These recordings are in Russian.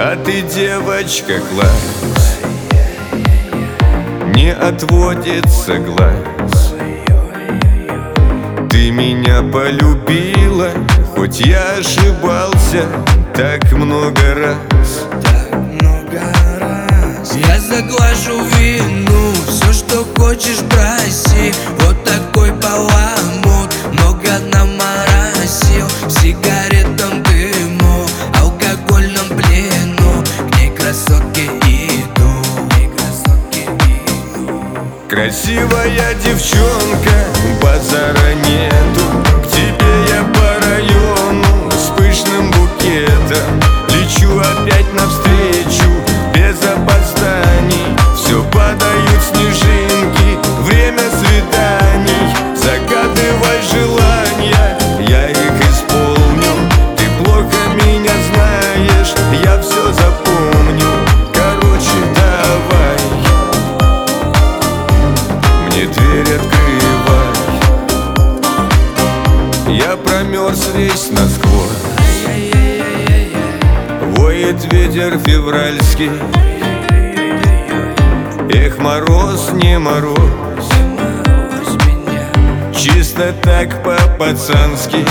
А ты, девочка, класс, не отводится глаз. Ты меня полюбила, хоть я ошибался так много раз. Я заглажу вину, все, что хочешь, проси. Вот такой баламут, много наморосил. В сигаретном дыму, алкогольном плену, к ней красотке иду. Красивая девчонка, базара нету. К тебе я по району с пышным букетом. Лечу опять навстречу, без опозданий. Все падают снежинки, время свиданий. Загадывай желания, я их исполню. Ты плохо меня знаешь, я все запомню. Короче, давай мне дверь открывай. Я промерз весь насквозь, воет ветер февральский. Эх, мороз, не мороз, чисто так по-пацански.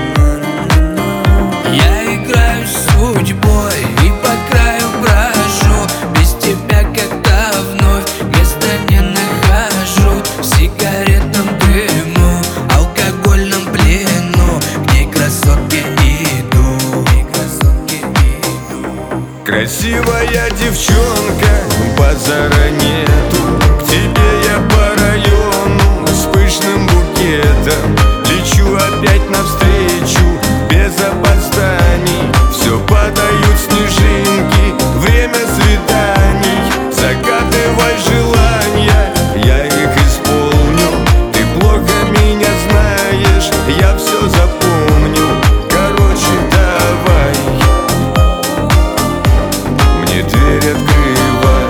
Я играю с судьбой и по краю брожу. Без тебя как-то вновь места не нахожу. В сигаретном дыму, алкогольном плену, к ней красотке иду. Красивая девчонка, базара нету. К тебе я по району с пышным букетом. Лечу опять навстречу, без опозданий. Все падают снежинки, время свиданий. Загадывай желания, я их исполню. Ты плохо меня знаешь, я все запомню. Короче, давай мне дверь открывай.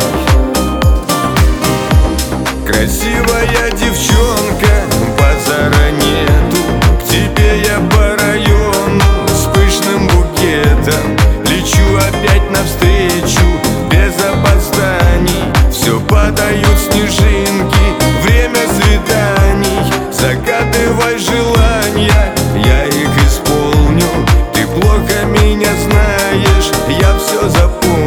Красивая девчонка, базара нету. К тебе я по району с пышным букетом. Лечу опять навстречу, без опозданий. Все падают снежинки, время свиданий. Загадывай желания, я их исполню. Ты плохо меня знаешь, я все запомню.